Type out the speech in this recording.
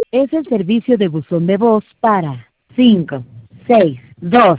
Es el servicio de buzón de voz para 5, 6, 2.